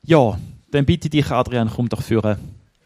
Ja, dann bitte dich, Adrian, komm doch führen.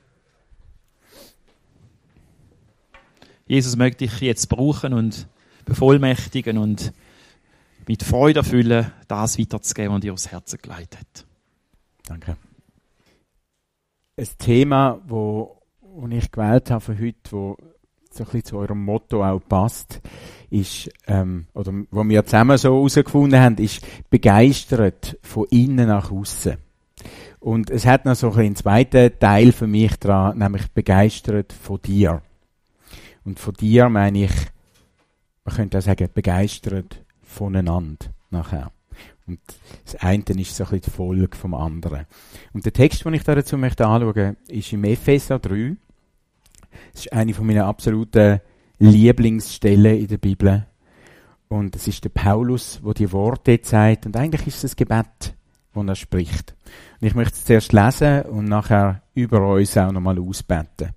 Jesus möchte dich jetzt brauchen und bevollmächtigen und mit Freude erfüllen, das weiterzugeben, was dir aufs Herz gelegt hat. Danke. Ein Thema, das ich gewählt habe für heute, das so ein bisschen zu eurem Motto auch passt, ist, oder was wir zusammen so herausgefunden haben, ist begeistert von innen nach außen. Und es hat noch so einen zweiten Teil für mich dran, nämlich begeistert von dir. Und von dir meine ich, man könnte auch sagen, begeistert voneinander nachher. Und das eine ist so ein bisschen die Folge vom anderen. Und der Text, den ich dazu möchte anschauen, ist im Epheser 3. Das ist eine von meinen absoluten Lieblingsstellen in der Bibel. Und es ist der Paulus, der die Worte jetzt sagt. Und eigentlich ist es ein Gebet, das er spricht. Und ich möchte es zuerst lesen und nachher über uns auch nochmal ausbeten.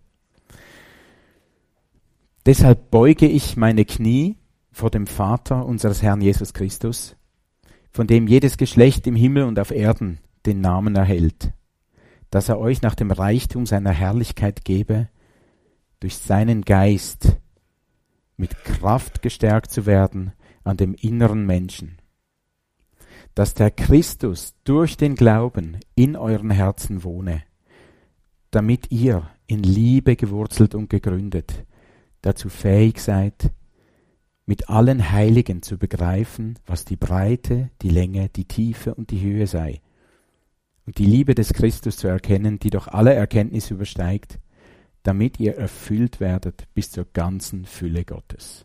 Deshalb beuge ich meine Knie vor dem Vater unseres Herrn Jesus Christus, von dem jedes Geschlecht im Himmel und auf Erden den Namen erhält, dass er euch nach dem Reichtum seiner Herrlichkeit gebe, durch seinen Geist mit Kraft gestärkt zu werden an dem inneren Menschen, dass der Christus durch den Glauben in euren Herzen wohne, damit ihr in Liebe gewurzelt und gegründet dazu fähig seid, mit allen Heiligen zu begreifen, was die Breite, die Länge, die Tiefe und die Höhe sei, und die Liebe des Christus zu erkennen, die doch alle Erkenntnis übersteigt, damit ihr erfüllt werdet bis zur ganzen Fülle Gottes.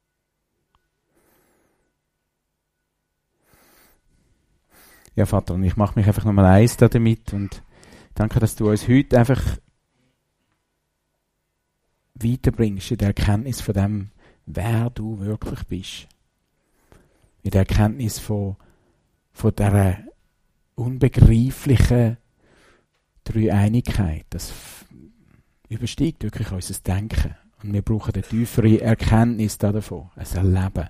Ja, Vater, und ich mache mich einfach nochmal eins damit und danke, dass du uns heute einfach weiterbringst in der Erkenntnis von dem, wer du wirklich bist. In der Erkenntnis von dieser unbegreiflichen Dreieinigkeit. Das übersteigt wirklich unser Denken. Und wir brauchen eine tiefere Erkenntnis davon, ein Erleben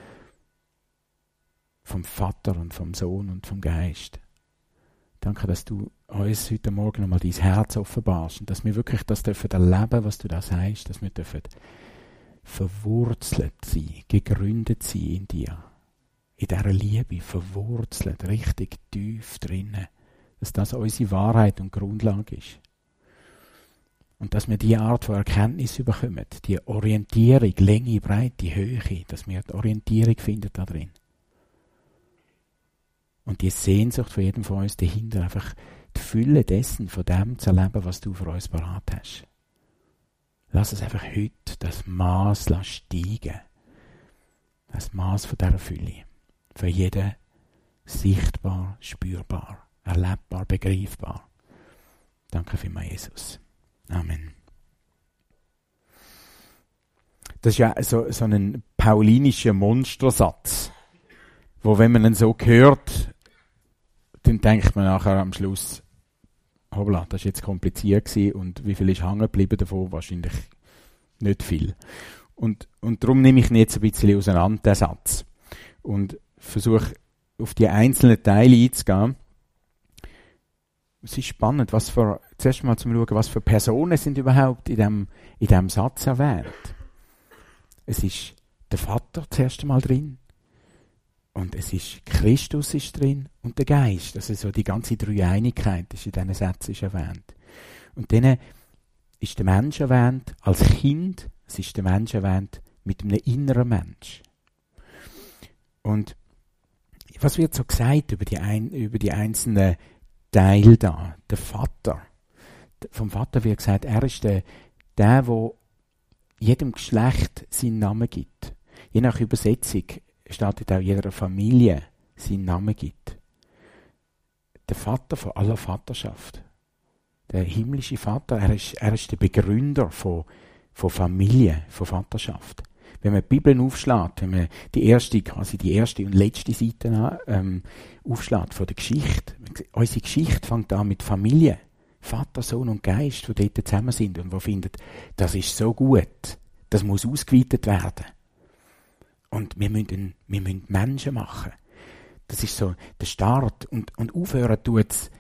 vom Vater und vom Sohn und vom Geist. Danke, dass du uns heute Morgen nochmal dein Herz offenbarst und dass wir wirklich das dürfen erleben, was du da sagst, dass wir dürfen verwurzelt sein, gegründet sein in dir, in dieser Liebe, verwurzelt, richtig tief drinnen, dass das unsere Wahrheit und Grundlage ist. Und dass wir diese Art von Erkenntnis bekommen, die Orientierung, Länge, Breite, Höhe, dass wir die Orientierung finden da drin. Und die Sehnsucht von jedem von uns dahinter, einfach die Fülle dessen, von dem zu erleben, was du für uns parat hast. Lass es einfach heute das Maß steigen. Das Maß von dieser Fülle. Für jeden sichtbar, spürbar, erlebbar, begreifbar. Danke vielmals, Jesus. Amen. Das ist ja so ein paulinischer Monstersatz, wo, wenn man ihn so hört, dann denkt man nachher am Schluss, hoppla, das war jetzt kompliziert gewesen und wie viel ist hängen geblieben davon? Wahrscheinlich nicht viel. Und darum nehme ich ihn jetzt ein bisschen auseinander, den Satz. Und versuche auf die einzelnen Teile einzugehen. Es ist spannend, zuerst mal zum Schauen, was für Personen sind überhaupt in dem Satz erwähnt. Es ist der Vater zuerst einmal drin. Und es ist Christus ist drin und der Geist. Also so die ganze Dreieinigkeit ist in diesen Sätzen erwähnt. Und dann ist der Mensch erwähnt als Kind. Es ist der Mensch erwähnt mit einem inneren Mensch. Und was wird so gesagt über die einzelnen Teile da? Der Vater. Vom Vater wird gesagt, er ist der jedem Geschlecht seinen Namen gibt. Je nach Übersetzung steht auch jeder Familie seinen Namen gibt. Der Vater von aller Vaterschaft. Der himmlische Vater, er ist der Begründer von Familie, von Vaterschaft. Wenn man die Bibel aufschlägt, wenn man die erste und letzte Seite aufschlägt von der Geschichte, unsere Geschichte fängt an mit Familie. Vater, Sohn und Geist, die dort zusammen sind und die finden, das ist so gut, das muss ausgeweitet werden. Und wir müssen Menschen machen. Das ist so der Start. Und aufhören tut es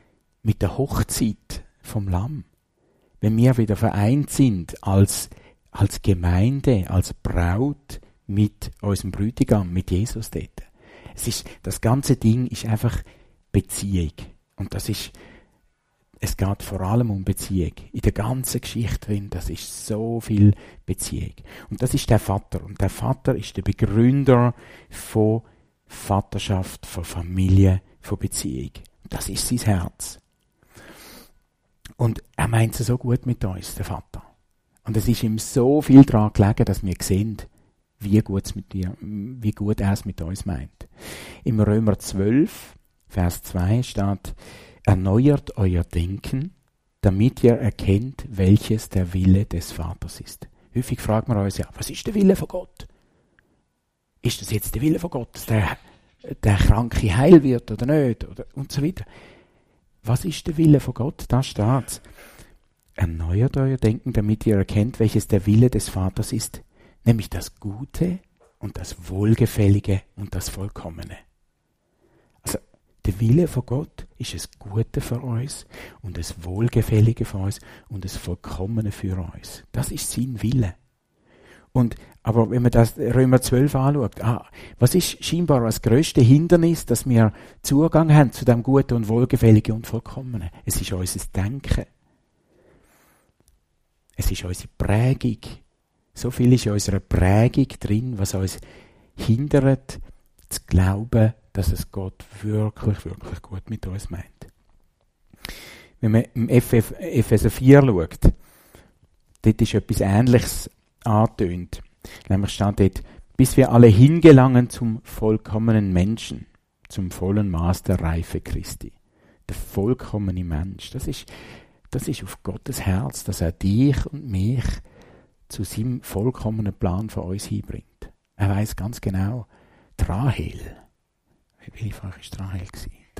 mit der Hochzeit vom Lamm. Wenn wir wieder vereint sind als Gemeinde, als Braut mit unserem Bräutigam, mit Jesus dort. Das ganze Ding ist einfach Beziehung. Und es geht vor allem um Beziehung. In der ganzen Geschichte drin, das ist so viel Beziehung. Und das ist der Vater. Und der Vater ist der Begründer von Vaterschaft, von Familie, von Beziehung. Das ist sein Herz. Und er meint es so gut mit uns, der Vater. Und es ist ihm so viel daran gelegen, dass wir sehen, wie gut er es mit uns meint. Im Römer 12, Vers 2 steht: Erneuert euer Denken, damit ihr erkennt, welches der Wille des Vaters ist. Häufig fragen wir uns ja, was ist der Wille von Gott? Ist das jetzt der Wille von Gott, dass der Kranke heil wird oder nicht? Und so weiter. Was ist der Wille von Gott? Da steht's. Erneuert euer Denken, damit ihr erkennt, welches der Wille des Vaters ist, nämlich das Gute und das Wohlgefällige und das Vollkommene. Also der Wille von Gott ist das Gute für uns und das Wohlgefällige für uns und das Vollkommene für uns. Das ist sein Wille. Aber wenn man das Römer 12 anschaut, was ist scheinbar das grösste Hindernis, dass wir Zugang haben zu dem Guten und Wohlgefälligen und Vollkommenen? Es ist unser Denken. Es ist unsere Prägung. So viel ist in unserer Prägung drin, was uns hindert, zu glauben, dass es Gott wirklich, wirklich gut mit uns meint. Wenn man im Epheser 4 schaut, dort ist etwas Ähnliches angetönt. Nämlich steht dort, bis wir alle hingelangen zum vollkommenen Menschen, zum vollen Maß der Reife Christi. Der vollkommene Mensch. Das ist auf Gottes Herz, dass er dich und mich zu seinem vollkommenen Plan für uns hinbringt. Er weiß ganz genau, die Rahel. Welche Frage war Rahel?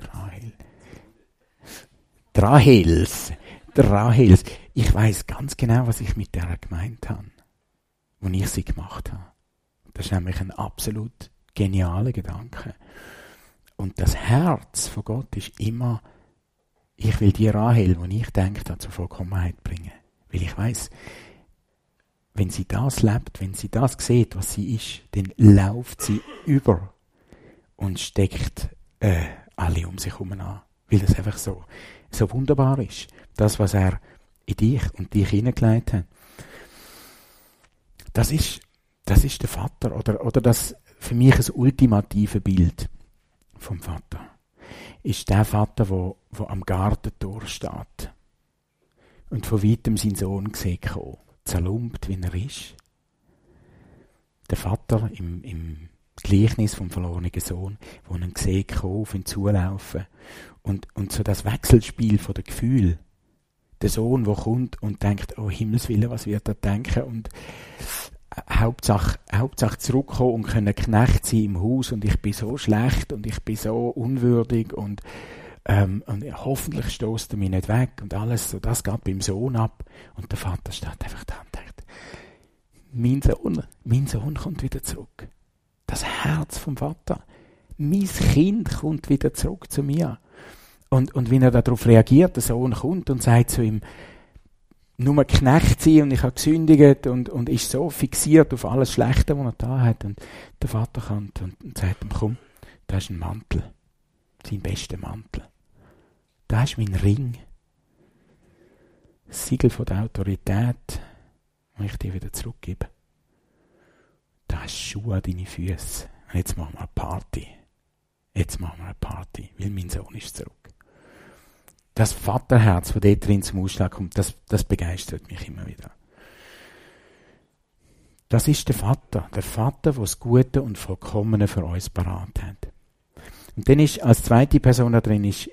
Rahels. Ich weiß ganz genau, was ich mit der gemeint habe, als ich sie gemacht habe. Das ist nämlich ein absolut genialer Gedanke. Und das Herz von Gott ist immer, ich will die Rahel, die ich denke, zur Vollkommenheit bringen. Weil ich weiss, wenn sie das lebt, wenn sie das sieht, was sie ist, dann läuft sie über und steckt alle um sich herum an. Weil das einfach so wunderbar ist. Das, was er in dich und dich hineingelegt hat. Das ist der Vater. Oder das für mich ein ultimative Bild vom Vater. Ist der Vater, wo am Gartentor steht und von weitem seinen Sohn sieht kommen, zerlumpt, wie er ist. Der Vater im Gleichnis vom verlorenen Sohn, wo ihn sieht kommen, auf ihn zulaufen und so das Wechselspiel von den Gefühlen. Der Sohn, der kommt und denkt, oh Himmelswillen, was wird er denken? Und Hauptsache zurückkommen und können Knecht sein im Haus und ich bin so schlecht und ich bin so unwürdig und hoffentlich stößt er mich nicht weg und alles, so das geht beim Sohn ab und der Vater steht einfach da und denkt, mein Sohn kommt wieder zurück. Das Herz vom Vater. Mein Kind kommt wieder zurück zu mir. Und wenn er darauf reagiert, der Sohn kommt und sagt zu ihm, nur Knecht sein und ich habe gesündigt und ist so fixiert auf alles Schlechte, was er da hat. Und der Vater kommt und sagt ihm, komm, da ist ein Mantel. Sein bester Mantel. Da ist mein Ring. Das Siegel von der Autorität, das ich dir wieder zurückgebe. Da ist Schuhe an deine Füße. Und jetzt machen wir eine Party. Weil mein Sohn ist zurück. Das Vaterherz, das dort drin zum Ausschlag kommt, das begeistert mich immer wieder. Das ist der Vater, der das Gute und Vollkommene für uns parat hat. Und dann ist als zweite Person da drin ist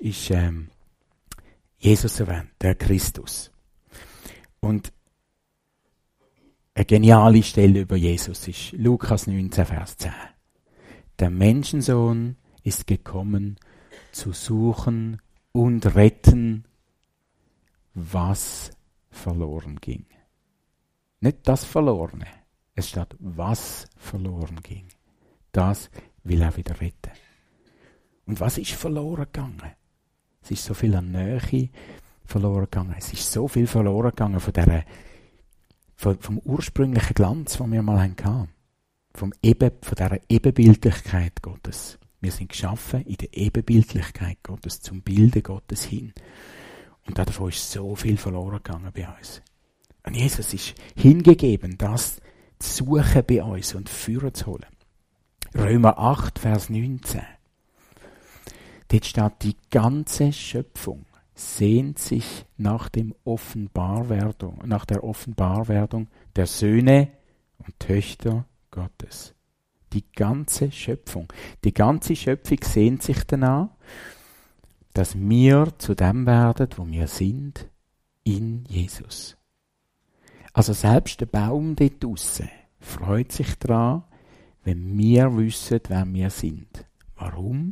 Jesus erwähnt, der Christus. Und eine geniale Stelle über Jesus ist Lukas 19, Vers 10. Der Menschensohn ist gekommen, zu suchen und retten, was verloren ging. Nicht das Verlorene. Es steht, was verloren ging. Das will er wieder retten. Und was ist verloren gegangen? Es ist so viel an Nähe verloren gegangen. Es ist so viel verloren gegangen vom ursprünglichen Glanz, den wir mal hatten. Von dieser Ebenbildlichkeit Gottes. Wir sind geschaffen in der Ebenbildlichkeit Gottes, zum Bilde Gottes hin. Und davon ist so viel verloren gegangen bei uns. Und Jesus ist hingegeben, das zu suchen bei uns und führen zu holen. Römer 8, Vers 19. Dort steht, die ganze Schöpfung sehnt sich nach der Offenbarwerdung der Söhne und Töchter Gottes. Die ganze Schöpfung sehnt sich danach, dass wir zu dem werden, wo wir sind, in Jesus. Also selbst der Baum dort draussen freut sich daran, wenn wir wissen, wer wir sind. Warum?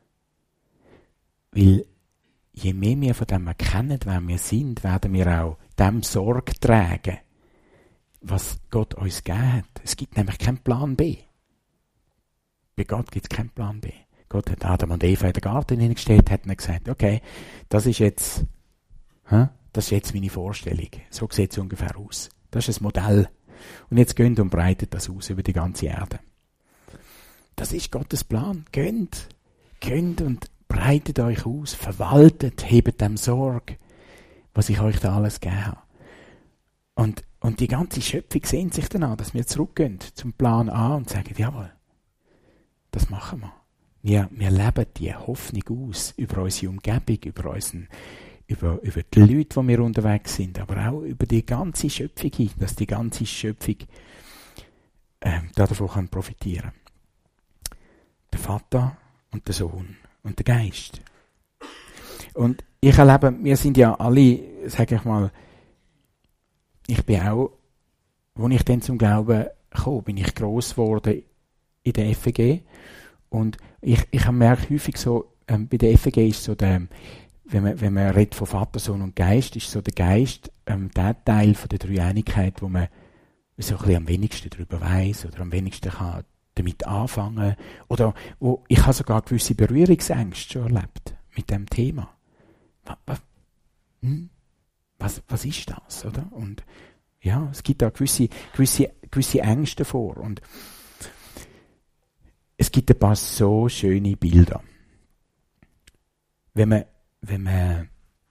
Weil je mehr wir von dem erkennen, wer wir sind, werden wir auch dem Sorge tragen, was Gott uns gegeben hat. Es gibt nämlich keinen Plan B. Bei Gott gibt es keinen Plan B. Gott hat Adam und Eva in den Garten hineingestellt, hat ihnen gesagt, okay, das ist jetzt meine Vorstellung. So sieht es ungefähr aus. Das ist ein Modell. Und jetzt geht und breitet das aus über die ganze Erde. Das ist Gottes Plan. Geht und breitet euch aus, verwaltet, hebt dem Sorge, was ich euch da alles gegeben habe. Und die ganze Schöpfung sehnt sich danach, dass wir zurückgehen zum Plan A und sagen, jawohl, das machen wir. Wir leben die Hoffnung aus über unsere Umgebung, über die Leute, die wir unterwegs sind, aber auch über die ganze Schöpfung hin, dass die ganze Schöpfung davon profitieren kann. Der Vater und der Sohn und der Geist. Und ich erlebe, wir sind ja alle, sage ich mal, ich bin auch, als ich dann zum Glauben kam, bin ich gross geworden in der FEG. Und ich merke häufig so, bei der FEG ist so der, wenn man redet von Vater, Sohn und Geist, ist so der Geist der Teil von der Dreieinigkeit, wo man so ein bisschen am wenigsten darüber weiss oder am wenigsten kann damit anfangen. Oder wo ich habe sogar gewisse Berührungsängste schon erlebt mit dem Thema. Was ist das, oder? Und ja, es gibt da gewisse Ängste davor. Und es gibt ein paar so schöne Bilder. Wenn man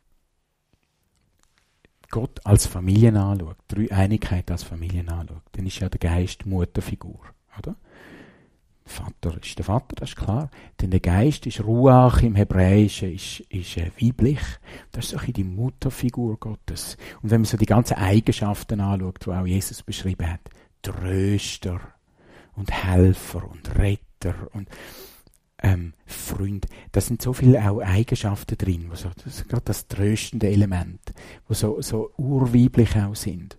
Gott als Familien anschaut, Dreieinigkeit als Familien anschaut, dann ist ja der Geist Mutterfigur, oder? Vater ist der Vater, das ist klar. Denn der Geist ist Ruach im Hebräischen, ist weiblich. Das ist so die Mutterfigur Gottes. Und wenn man so die ganzen Eigenschaften anschaut, die auch Jesus beschrieben hat, Tröster und Helfer und Retter und Freund, da sind so viele auch Eigenschaften drin, das ist gerade das tröstende Element, die so urweiblich auch sind.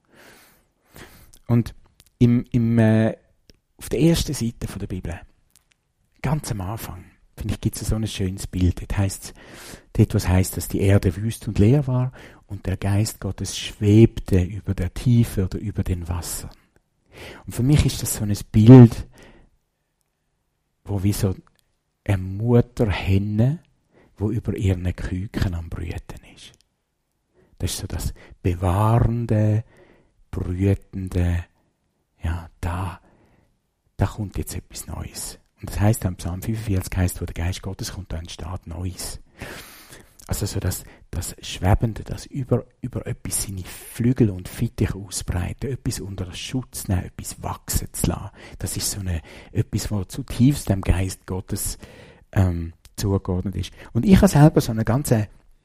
Und auf der ersten Seite der Bibel, ganz am Anfang, finde ich, gibt es so ein schönes Bild. Dort was heisst, dass die Erde wüst und leer war und der Geist Gottes schwebte über der Tiefe oder über den Wassern. Und für mich ist das so ein Bild, wo wie so eine Mutterhenne, wo über ihren Küken am Brüten ist. Das ist so das bewahrende, brütende, ja, da kommt jetzt etwas Neues. Und das heisst am Psalm 45, heisst, wo der Geist Gottes kommt, da entsteht Neues. Also so das Schwebende, das über etwas seine Flügel und Fittiche ausbreiten, etwas unter den Schutz nehmen, etwas wachsen zu lassen. Das ist so etwas, was zutiefst dem Geist Gottes zugeordnet ist. Und ich habe selber so eine ganz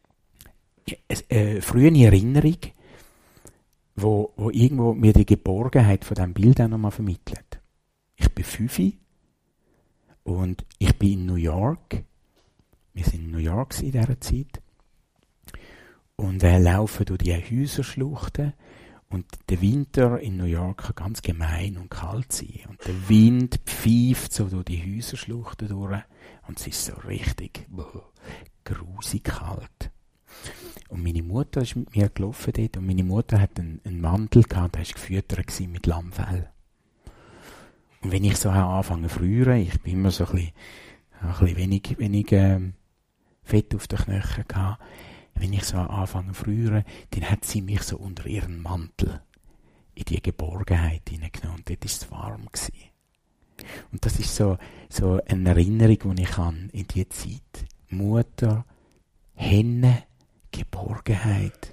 frühe Erinnerung, wo irgendwo mir die Geborgenheit von diesem Bild auch nochmal vermittelt. Ich bin 5 und ich bin in New York. Wir sind in New York in dieser Zeit. Und laufen durch die Häuserschluchten. Und der Winter in New York kann ganz gemein und kalt sein. Und der Wind pfeift so durch die Häuserschluchten durch. Und es ist so richtig grusig kalt. Und meine Mutter ist mit mir gelaufen dort. Und meine Mutter hat einen Mantel gehabt, der war gefüttert mit Lammfell. Und wenn ich so anfange zu frieren, ich bin immer so ein bisschen wenig Fett auf den Knöcheln gehabt. Wenn ich so anfange zu frieren, dann hat sie mich so unter ihren Mantel in die Geborgenheit hineingenommen. Und dort war es warm gewesen. Und das ist so eine Erinnerung, die ich an in die Zeit. Mutter, Henne, Geborgenheit.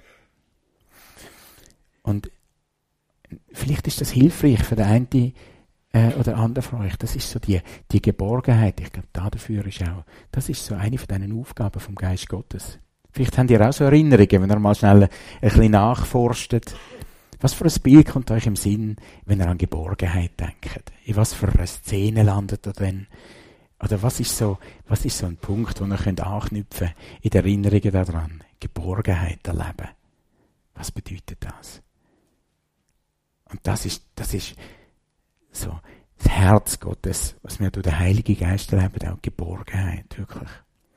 Und vielleicht ist das hilfreich für den einen oder anderen von euch. Das ist so die Geborgenheit. Ich glaube, dafür ist auch, das ist so eine von diesen Aufgaben vom Geist Gottes. Vielleicht habt ihr auch so Erinnerungen, wenn ihr mal schnell ein bisschen nachforstet. Was für ein Bild kommt euch im Sinn, wenn ihr an Geborgenheit denkt? In was für eine Szene landet ihr denn? Oder was ist so ein Punkt, wo ihr könnt anknüpfen in den Erinnerungen daran? Geborgenheit erleben. Was bedeutet das? Und das ist so das Herz Gottes, was wir durch den Heiligen Geist erleben, auch Geborgenheit, wirklich.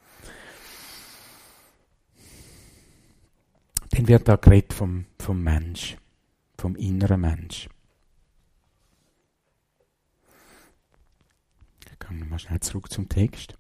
Dann wird da geredet vom Mensch, vom inneren Mensch. Ich komme mal schnell zurück zum Text.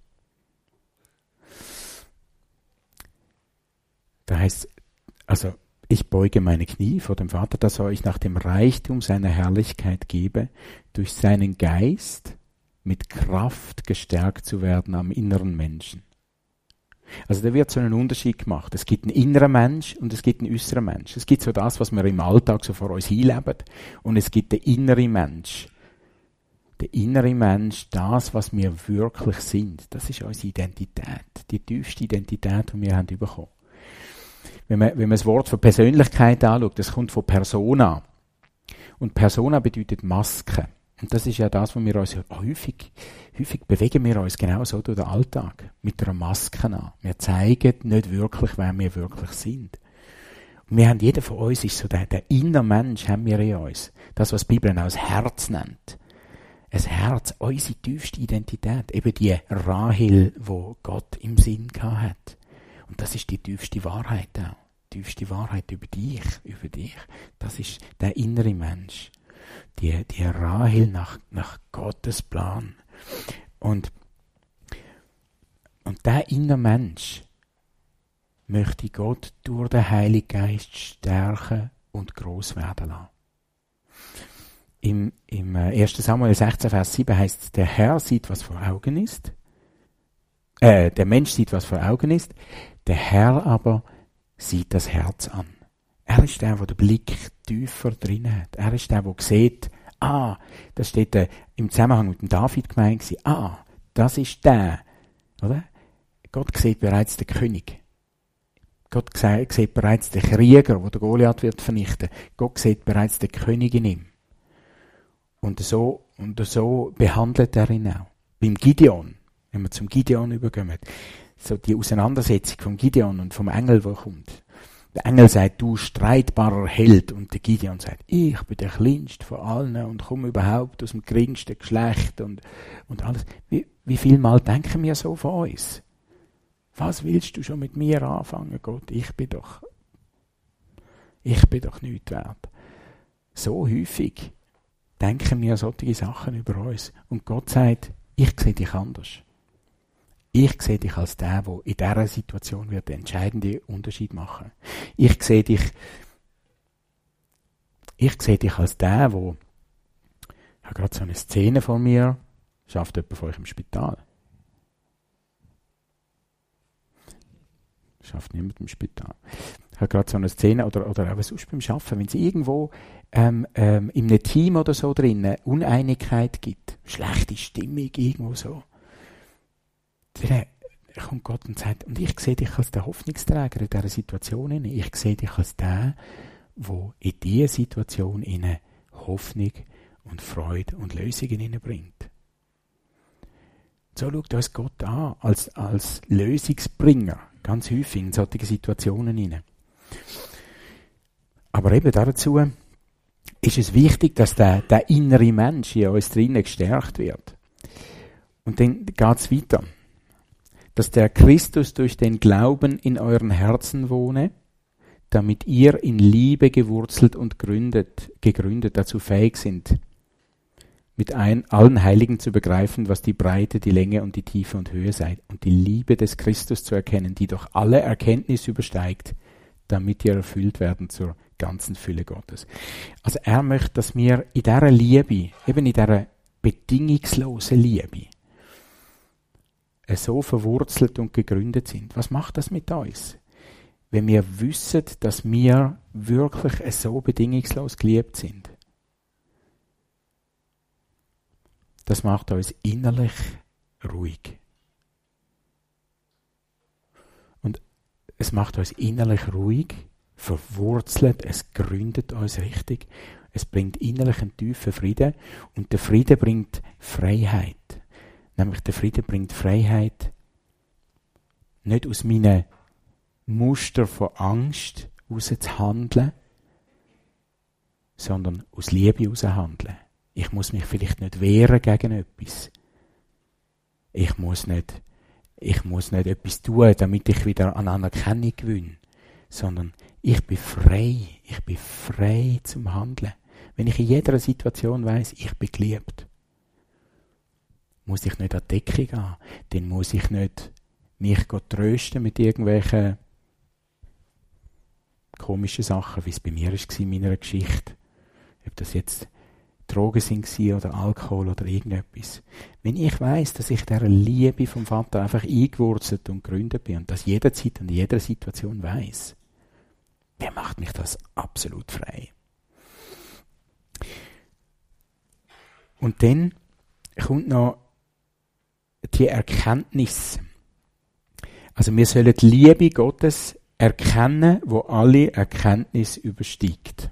Da heißt, also, ich beuge meine Knie vor dem Vater, dass er euch nach dem Reichtum seiner Herrlichkeit gebe, durch seinen Geist mit Kraft gestärkt zu werden am inneren Menschen. Also da wird so einen Unterschied gemacht. Es gibt einen inneren Mensch und es gibt einen äußeren Mensch. Es gibt so das, was wir im Alltag so vor uns hinleben. Und es gibt den inneren Mensch. Der innere Mensch, das, was wir wirklich sind, das ist unsere Identität. Die tiefste Identität, die wir haben bekommen. Wenn man das Wort von Persönlichkeit anschaut, das kommt von Persona. Und Persona bedeutet Maske. Und das ist ja das, was wir uns häufig bewegen wir uns genau so durch den Alltag. Mit einer Maske an. Wir zeigen nicht wirklich, wer wir wirklich sind. Und wir haben, jeder von uns ist so der innere Mensch haben wir in uns. Das, was die Bibel auch das Herz nennt. Ein Herz, unsere tiefste Identität. Eben die Rahel, wo Gott im Sinn gehabt hat. Und das ist die tiefste Wahrheit auch. Die tiefste Wahrheit über dich. Das ist der innere Mensch. Die Rahel nach Gottes Plan. Und der innere Mensch möchte Gott durch den Heiligen Geist stärken und gross werden lassen. Im 1. Samuel 16, Vers 7 heißt es, der Herr sieht, was vor Augen ist. Der Mensch sieht, was vor Augen ist. Der Herr aber sieht das Herz an. Er ist der den Blick tiefer drin hat. Er ist der sieht, das steht im Zusammenhang mit dem David gemeint gewesen. Das ist der, oder? Gott sieht bereits den König. Gott sieht bereits den Krieger, der Goliath wird vernichten. Gott sieht bereits den König in ihm. Und so behandelt er ihn auch. Beim Gideon, wenn wir zum Gideon übergehen, so die Auseinandersetzung vom Gideon und vom Engel, der kommt. Der Engel sagt, du streitbarer Held. Und der Gideon sagt, ich bin der kleinste von allen und komme überhaupt aus dem geringsten Geschlecht und alles. Wie viel Mal denken wir so von uns? Was willst du schon mit mir anfangen, Gott? Ich bin doch nichts wert. So häufig denken wir solche Sachen über uns. Und Gott sagt, ich sehe dich anders. Ich sehe dich als der in dieser Situation wird den entscheidenden Unterschied machen. Ich sehe dich als der, ich habe gerade so eine Szene vor mir, schafft jemand von euch im Spital? Schafft niemand im Spital. Ich habe gerade so eine Szene, oder auch sonst beim Arbeiten, wenn es irgendwo in einem Team oder so drin Uneinigkeit gibt, schlechte Stimmung irgendwo so, dann kommt Gott und sagt, und ich sehe dich als der Hoffnungsträger in dieser Situation. Ich sehe dich als der, der in diese Situation Hoffnung und Freude und Lösungen hineinbringt. So schaut uns Gott an, als Lösungsbringer, ganz häufig in solche Situationen hinein. Aber eben dazu ist es wichtig, dass der innere Mensch in uns drinnen gestärkt wird. Und dann geht es weiter. Dass der Christus durch den Glauben in euren Herzen wohne, damit ihr in Liebe gewurzelt und gegründet dazu fähig sind, mit allen Heiligen zu begreifen, was die Breite, die Länge und die Tiefe und Höhe sei, und die Liebe des Christus zu erkennen, die durch alle Erkenntnis übersteigt, damit wir erfüllt werden zur ganzen Fülle Gottes. Also er möchte, dass wir in dieser Liebe, eben in dieser bedingungslosen Liebe, so verwurzelt und gegründet sind. Was macht das mit uns? Wenn wir wissen, dass wir wirklich so bedingungslos geliebt sind. Das macht uns innerlich ruhig. Und es macht uns innerlich ruhig, verwurzelt, es gründet uns richtig, es bringt innerlich einen tiefen Frieden und der Friede bringt Freiheit. Nämlich der Friede bringt Freiheit nicht aus meinen Muster von Angst heraus zu handeln, sondern aus Liebe heraus handeln. Ich muss mich vielleicht nicht wehren gegen etwas. Ich muss nicht etwas tun, damit ich wieder an Anerkennung gewinne, sondern ich bin frei zum Handeln. Wenn ich in jeder Situation weiss, ich bin geliebt, muss ich nicht an die Decke gehen, dann muss ich nicht mich trösten mit irgendwelchen komischen Sachen, wie es bei mir war in meiner Geschichte. Ob das jetzt Drogen waren oder Alkohol oder irgendetwas. Wenn ich weiss, dass ich dieser Liebe vom Vater einfach eingewurzelt und gegründet bin und das jederzeit und in jeder Situation weiss, dann macht mich das absolut frei. Und dann kommt noch die Erkenntnis. Also wir sollen die Liebe Gottes erkennen, wo alle Erkenntnis übersteigt.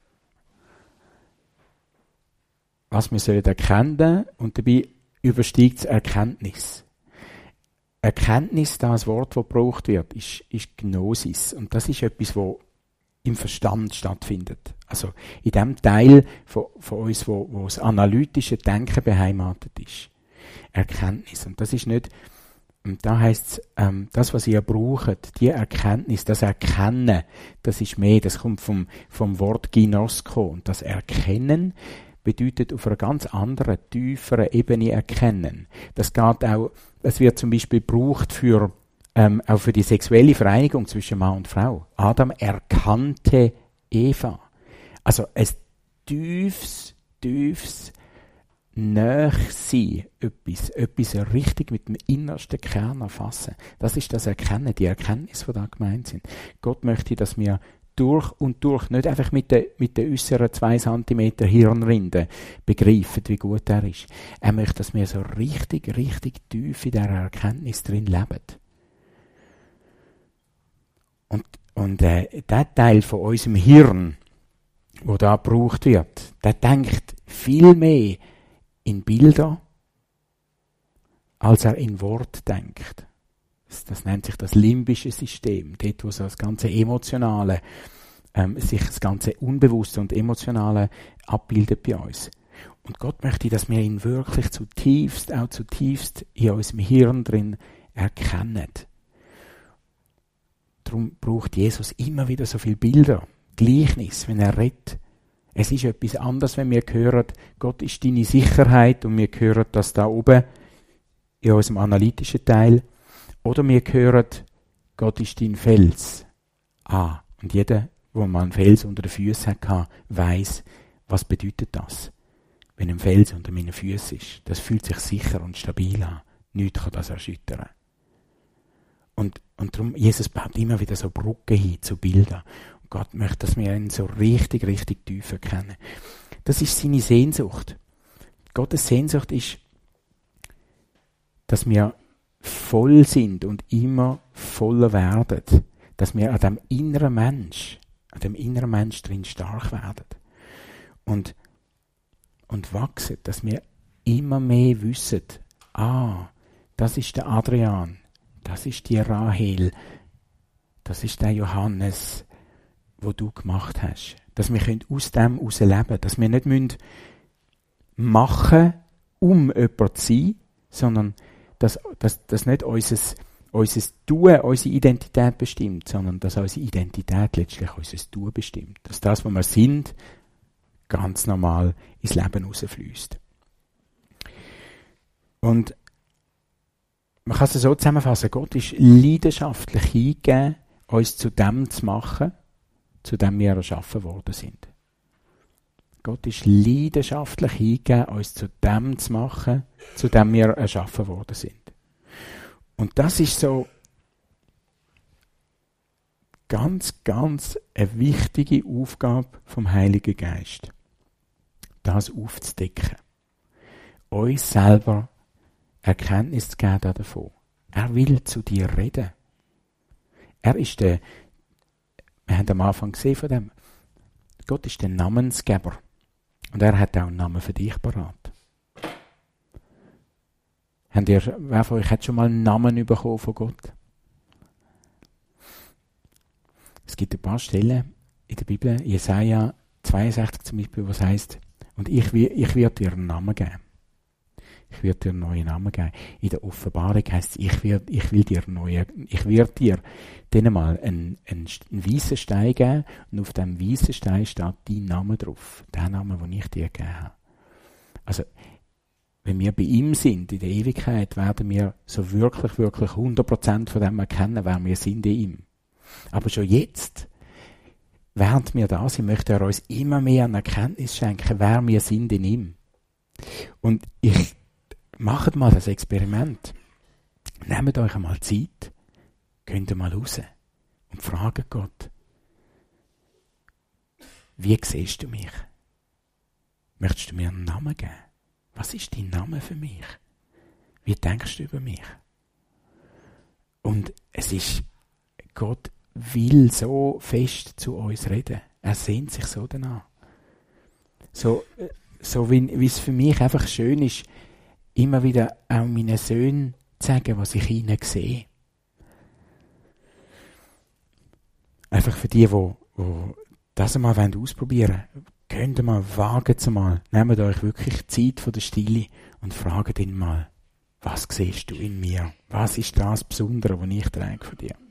Was wir sollen erkennen und dabei übersteigt es Erkenntnis. Erkenntnis, das Wort, das gebraucht wird, ist Gnosis. Und das ist etwas, was im Verstand stattfindet. Also in dem Teil von uns, wo das analytische Denken beheimatet ist. Erkenntnis. Und das ist nicht, und da heisst es, das, was ihr braucht, die Erkenntnis, das Erkennen, das ist mehr, das kommt vom Wort Ginosko. Und das Erkennen bedeutet auf einer ganz anderen, tieferen Ebene erkennen. Das geht auch, es wird zum Beispiel gebraucht für, auch für die sexuelle Vereinigung zwischen Mann und Frau. Adam erkannte Eva. Also ein tiefes Nächsein, etwas richtig mit dem innersten Kern erfassen. Das ist das Erkennen, die Erkenntnis, die da gemeint sind. Gott möchte, dass wir durch und durch, nicht einfach mit der äußeren 2 cm Hirnrinde begreifen, wie gut er ist. Er möchte, dass wir so richtig tief in dieser Erkenntnis drin leben. Und der Teil von unserem Hirn, wo da gebraucht wird, der denkt viel mehr in Bilder, als er in Wort denkt. Das nennt sich das limbische System. Dort, wo so das ganze Emotionale, sich das ganze Unbewusste und Emotionale abbildet bei uns. Und Gott möchte, dass wir ihn wirklich zutiefst in unserem Hirn drin erkennen. Darum braucht Jesus immer wieder so viele Bilder, Gleichnis, wenn er redet. Es ist etwas anderes, wenn wir hören, Gott ist deine Sicherheit, und wir hören das da oben in unserem analytischen Teil. Oder wir hören, Gott ist dein Fels. Und jeder, der mal einen Fels unter den Füßen hatte, weiss, was bedeutet das, wenn ein Fels unter meinen Füßen ist. Das fühlt sich sicher und stabil an. Nichts kann das erschüttern. Und darum, Jesus baut immer wieder so Brücken hin zu Bildern. Und Gott möchte, dass wir ihn so richtig tief erkennen. Das ist seine Sehnsucht. Gottes Sehnsucht ist, dass wir voll sind und immer voller werden. Dass wir an dem inneren Mensch drin stark werden. Und wachsen. Dass wir immer mehr wissen, das ist der Adrian, das ist die Rahel, das ist der Johannes, wo du gemacht hast. Dass wir aus dem heraus leben. Dass wir nicht machen, um jemand zu sein, sondern dass nicht unser Tun unsere Identität bestimmt, sondern dass unsere Identität letztlich unser Tun bestimmt. Dass das, was wir sind, ganz normal ins Leben rausfließt. Und man kann es so zusammenfassen, Gott ist leidenschaftlich hingegeben, uns zu dem zu machen, zu dem wir erschaffen worden sind. Gott ist leidenschaftlich hingegeben, uns zu dem zu machen, zu dem wir erschaffen worden sind. Und das ist so ganz, ganz eine wichtige Aufgabe vom Heiligen Geist. Das aufzudecken. Uns selber Erkenntnis zu geben davon. Er will zu dir reden. Er ist wir haben am Anfang gesehen von dem, Gott ist der Namensgeber. Und er hat auch einen Namen für dich parat. Wer von euch hat schon mal einen Namen bekommen von Gott? Es gibt ein paar Stellen in der Bibel, Jesaja 62 zum Beispiel, was heißt, und ich werde dir einen Namen geben. Ich werde dir einen neuen Namen geben. In der Offenbarung heisst es, ich werde dir dann mal einen weißen Stein geben und auf dem weißen Stein steht dein Name drauf. Der Name, den ich dir gegeben habe. Also, wenn wir bei ihm sind, in der Ewigkeit, werden wir so wirklich 100% von dem erkennen, wer wir sind in ihm. Aber schon jetzt, während wir da sind, möchte er uns immer mehr eine Erkenntnis schenken, wer wir sind in ihm. Und macht mal das Experiment. Nehmt euch einmal Zeit, geht mal raus und fragt Gott, wie siehst du mich? Möchtest du mir einen Namen geben? Was ist dein Name für mich? Wie denkst du über mich? Und Gott will so fest zu uns reden. Er sehnt sich so danach. So wie es für mich einfach schön ist, immer wieder auch meinen Söhnen zu sagen, was ich ihnen sehe. Einfach für die das einmal ausprobieren wollen, könnt ihr mal, wagen es mal, nehmt euch wirklich Zeit von der Stille und fragt ihn mal, was siehst du in mir? Was ist das Besondere, was ich trage von dir?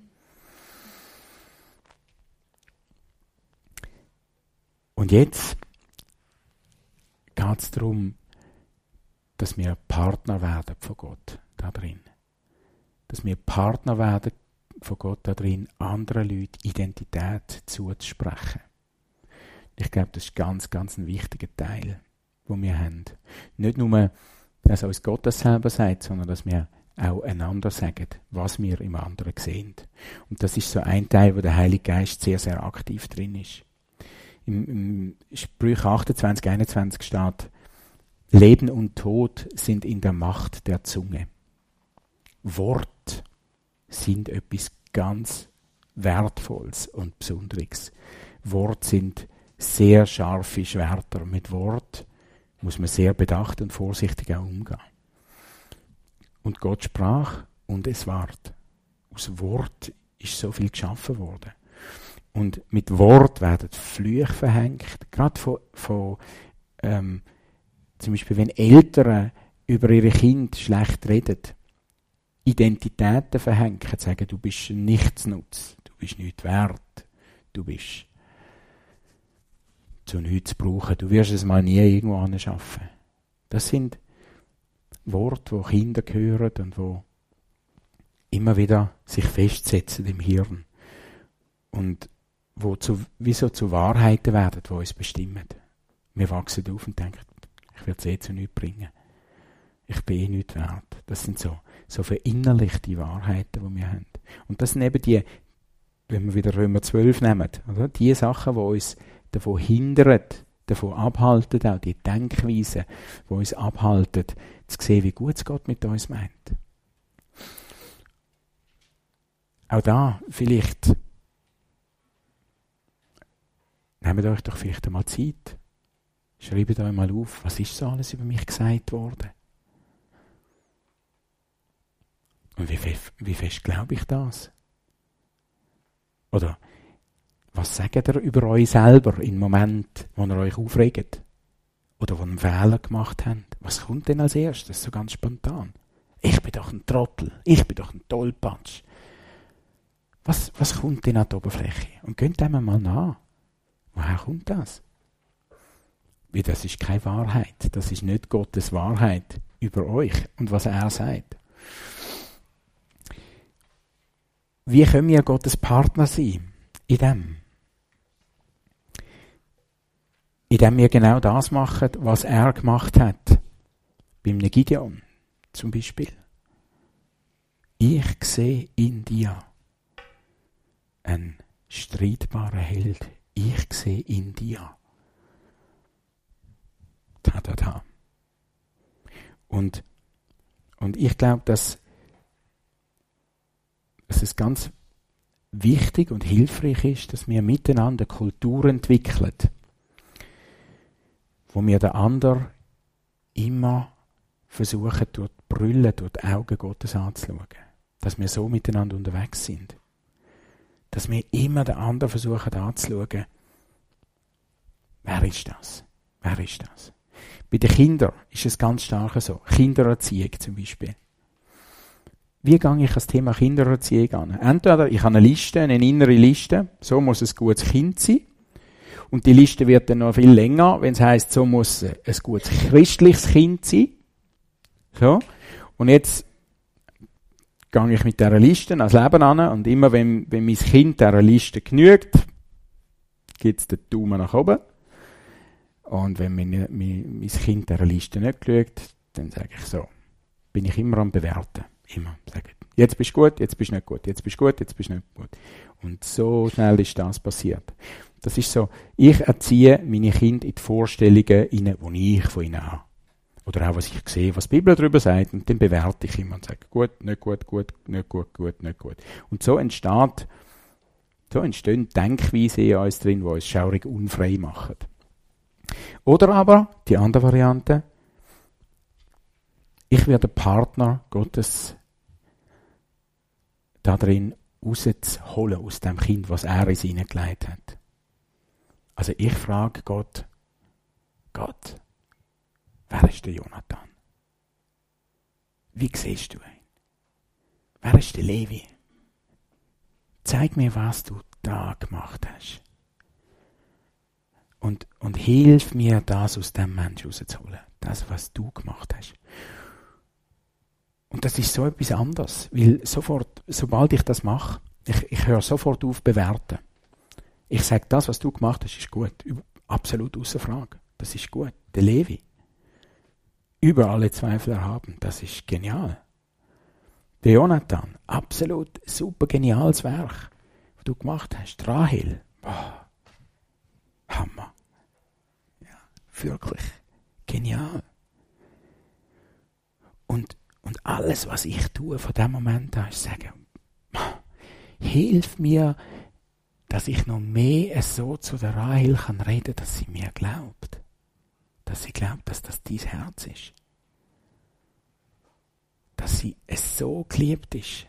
Und jetzt geht es darum, dass wir Partner werden von Gott da drin. Dass wir Partner werden von Gott da drin, anderen Leuten Identität zuzusprechen. Ich glaube, das ist ganz, ganz ein wichtiger Teil, den wir haben. Nicht nur, dass uns Gott das selber sagt, sondern dass wir auch einander sagen, was wir im anderen sehen. Und das ist so ein Teil, wo der Heilige Geist sehr, sehr aktiv drin ist. Im Sprüche 28, 21 steht, Leben und Tod sind in der Macht der Zunge. Wort sind etwas ganz Wertvolles und Besonderes. Wort sind sehr scharfe Schwerter. Mit Wort muss man sehr bedacht und vorsichtig auch umgehen. Und Gott sprach und es ward. Aus Wort ist so viel geschaffen worden. Und mit Wort werden Flüche verhängt. Gerade von zum Beispiel, wenn Eltern über ihre Kinder schlecht reden, Identitäten verhängen, sagen, du bist nichtsnutz, du bist nichts wert, du bist zu nichts zu brauchen, du wirst es mal nie irgendwo anschaffen. Das sind Worte, die Kinder hören und die immer wieder sich festsetzen im Hirn und wie so zu Wahrheiten werden, die uns bestimmen. Wir wachsen auf und denken, ich werde es eh zu nichts bringen. Ich bin eh nichts wert. Das sind so verinnerlichte Wahrheiten, die wir haben. Und das sind eben die, wenn wir wieder Römer 12 nehmen, oder? Die Sachen, die uns davon hindern, davon abhalten, auch die Denkweisen, die uns abhalten, zu sehen, wie gut es Gott mit uns meint. Auch da vielleicht nehmt euch doch vielleicht einmal Zeit. Schreibt euch mal auf, was ist so alles über mich gesagt worden? Und wie fest glaube ich das? Oder was sagt ihr über euch selber im Moment, wo ihr euch aufregt? Oder wo ihr einen Fehler gemacht habt? Was kommt denn als erstes, so ganz spontan? Ich bin doch ein Trottel, ich bin doch ein Tollpatsch. Was kommt denn an die Oberfläche? Und geht dem mal nach. Woher kommt das? Weil das ist keine Wahrheit. Das ist nicht Gottes Wahrheit über euch und was er sagt. Wie können wir Gottes Partner sein in dem? Indem wir genau das machen, was er gemacht hat. Beim Gideon zum Beispiel. Ich sehe in dir einen streitbaren Held. Ich sehe in dir. Ta. Und ich glaube, dass es ganz wichtig und hilfreich ist, dass wir miteinander Kultur entwickeln, wo wir den anderen immer versuchen, durch die Brille, durch die Augen Gottes anzuschauen. Dass wir so miteinander unterwegs sind. Dass wir immer den anderen versuchen anzuschauen. Wer ist das? Wer ist das? Bei den Kindern ist es ganz stark so. Kindererziehung zum Beispiel. Wie gehe ich das Thema Kindererziehung an? Entweder ich habe eine Liste, eine innere Liste, so muss ein gutes Kind sein. Und die Liste wird dann noch viel länger, wenn es heisst, so muss ein gutes christliches Kind sein. So. Und jetzt gehe ich mit dieser Liste ans Leben an und immer wenn mein Kind dieser Liste genügt, gibt es den Daumen nach oben. Und wenn mein Kind dieser Liste nicht genügt, dann sage ich so, bin ich immer am Bewerten. Immer. Sage, jetzt bist du gut, jetzt bist du nicht gut, jetzt bist du gut, jetzt bist du nicht gut. Und so schnell ist das passiert. Das ist so, ich erziehe meine Kinder in die Vorstellungen hinein, die ich von ihnen habe. Oder auch, was ich sehe, was die Bibel darüber sagt, und dann bewerte ich immer und sage, gut, nicht gut, gut, nicht gut, gut, nicht gut. Und so entstehen Denkweisen in uns drin, die uns schaurig unfrei machen. Oder aber, die andere Variante, ich werde Partner Gottes darin rauszuholen aus dem Kind, was er in sie hineingelegt hat. Also ich frage Gott, wer ist der Jonathan? Wie siehst du ihn? Wer ist der Levi? Zeig mir, was du da gemacht hast. Und hilf mir, das aus dem Menschen rauszuholen. Das, was du gemacht hast. Und das ist so etwas anderes, weil sobald ich das mache, ich höre sofort auf bewerten. Ich sage, das, was du gemacht hast, ist gut. Absolut außer Frage. Das ist gut. Der Levi. Über alle Zweifel erhaben. Das ist genial. Der Jonathan. Absolut super geniales Werk, was du gemacht hast. Rahel. Boah. Hammer. Ja, wirklich. Genial. Und alles, was ich tue von dem Moment an, ist sagen, hilf mir, dass ich noch mehr so zu der Rahel kann reden, dass sie mir glaubt. Dass sie glaubt, dass das dein Herz ist. Dass sie es so geliebt ist.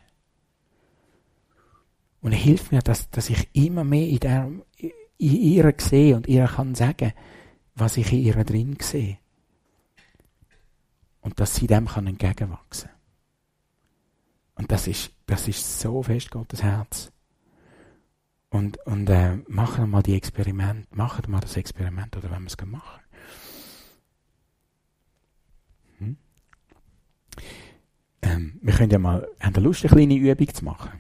Und hilf mir, dass ich immer mehr in ihr sehe und ihr kann sagen, was ich in ihr drin sehe. Und dass sie dem kann entgegenwachsen. Und das ist so fest Gottes Herz. Und machen wir mal die Experimente. Machen wir mal das Experiment, oder wenn wir es machen. Wir können ja mal, haben ihr Lust, eine kleine Übung zu machen?